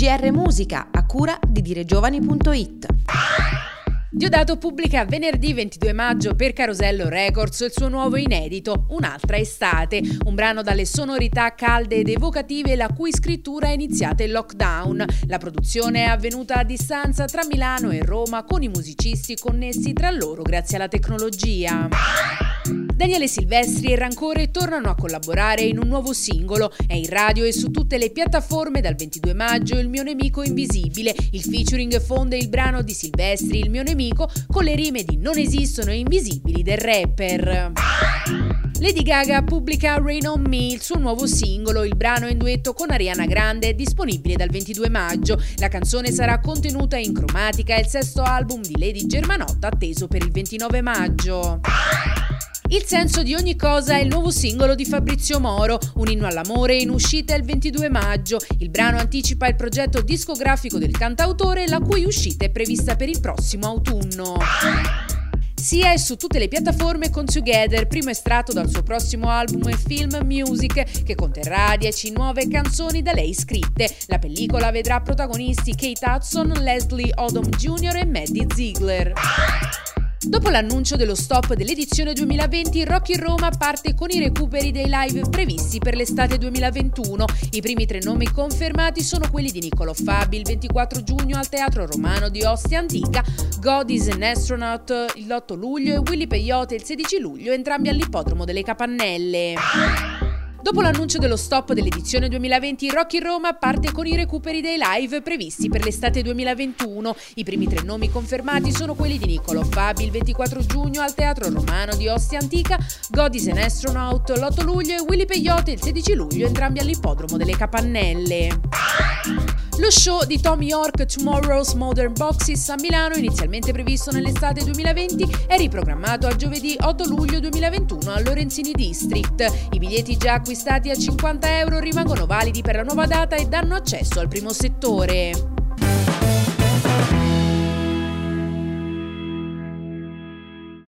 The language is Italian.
GR Musica, a cura di diregiovani.it. Diodato pubblica venerdì 22 maggio per Carosello Records il suo nuovo inedito, Un'altra estate, un brano dalle sonorità calde ed evocative la cui scrittura è iniziata in lockdown. La produzione è avvenuta a distanza tra Milano e Roma con i musicisti connessi tra loro grazie alla tecnologia. Daniele Silvestri e Rancore tornano a collaborare in un nuovo singolo. È in radio e su tutte le piattaforme dal 22 maggio Il mio nemico invisibile. Il featuring fonde il brano di Silvestri, Il mio nemico, con le rime di Non esistono invisibili del rapper. Lady Gaga pubblica Rain on Me, il suo nuovo singolo. Il brano in duetto con Ariana Grande è disponibile dal 22 maggio. La canzone sarà contenuta in Cromatica, il sesto album di Lady Germanotta atteso per il 29 maggio. Il senso di ogni cosa è il nuovo singolo di Fabrizio Moro, un inno all'amore in uscita il 22 maggio. Il brano anticipa il progetto discografico del cantautore, la cui uscita è prevista per il prossimo autunno. Sia è su tutte le piattaforme con Together, primo estratto dal suo prossimo album e film Music, che conterrà 10 nuove canzoni da lei scritte. La pellicola vedrà protagonisti Kate Hudson, Leslie Odom Jr. e Maddie Ziegler. Dopo l'annuncio dello stop dell'edizione 2020, Rock in Roma parte con i recuperi dei live previsti per l'estate 2021. I primi 3 nomi confermati sono quelli di Niccolò Fabi il 24 giugno al Teatro Romano di Ostia Antica, God is an Astronaut il 8 luglio e Willy Peyote il 16 luglio, entrambi all'Ippodromo delle Capannelle. Dopo l'annuncio dello stop dell'edizione 2020, Rock in Roma parte con i recuperi dei live previsti per l'estate 2021. I primi 3 nomi confermati sono quelli di Niccolò Fabi il 24 giugno al Teatro Romano di Ostia Antica, God is an Astronaut l'8 luglio e Willy Peyote il 16 luglio, entrambi all'Ippodromo delle Capannelle. Lo show di Thom Yorke Tomorrow's Modern Boxes a Milano, inizialmente previsto nell'estate 2020, è riprogrammato a giovedì 8 luglio 2021 al Lorenzini District. I biglietti già acquistati a €50 rimangono validi per la nuova data e danno accesso al primo settore.